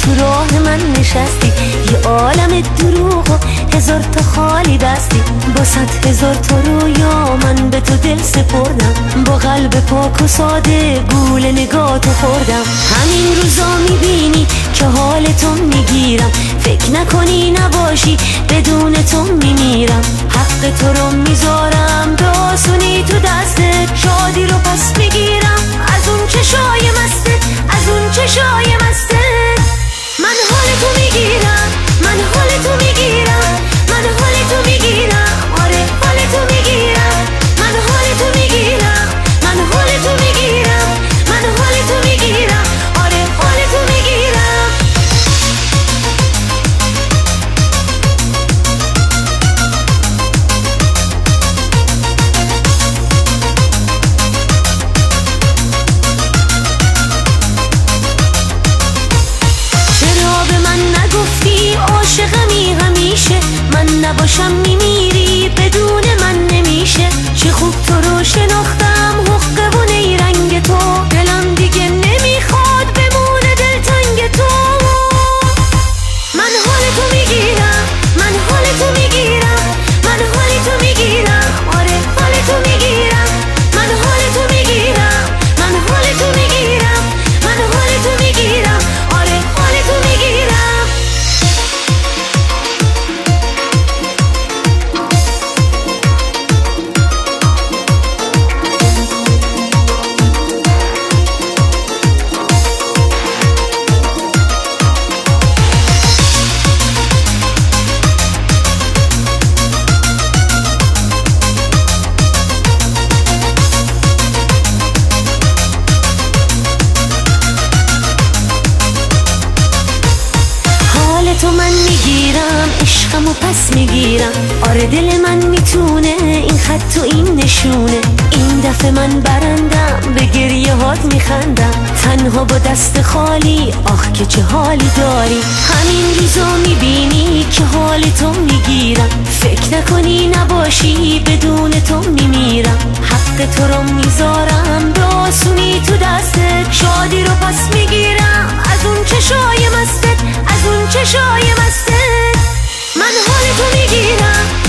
تو راه من نشستی، یه عالم دروغ و هزار تا خالی بستی. با 100,000 تا رویا من به تو دل سپردم، با قلب پاک و ساده گول نگاتو خوردم. همین روزا میبینی که حال تو میگیرم، فکر نکنی نباشی بدون تو میمیرم. حق تو رو میذارم به آسونی تو دستت، شادی رو پس میگیرم از اون چشای مستت، از اون چشای مستت. من حال تو میگیرم، من حال تو میگیرم، من حال تو میگیرم، آره حال تو میگیرم. من حال تو میگیرم، من حال تو میگیرم، من حال تو میگیرم، آره حال تو میگیرم. چرا به من نگفتی عاشقمی همیشه؟ من نباشم میمیری بدون من نمیشه. چه خوب تو رو شناختم حقه و نیرنگ تو، دلم دیگه نمیخواد بمونه دلتنگ تو. من حال تو میگیرم، من حال تو میگیرم، من حال تو میگیرم، آره حال تو میگیرم. من حال تو میگیرم، من حال تو میگیرم، من حال تو میگیرم، آره حال تو میگیرم. تو من میگیرم، عشقمو پس میگیرم. آره دل من میتونه این خط و این نشونه. این دفعه من برندم، به گریه هات میخندم. تنها با دست خالی، آخ که چه حالی داری. همین روزا میبینی که حال تو میگیرم، فکر نکنی نباشی بدون تو میمیرم. حق تو رو میذارم به آسونی تو دستت، شادی رو پس میگیرم از اون چشای مستت، از اون چشای مستت. من حال تو میگیرم،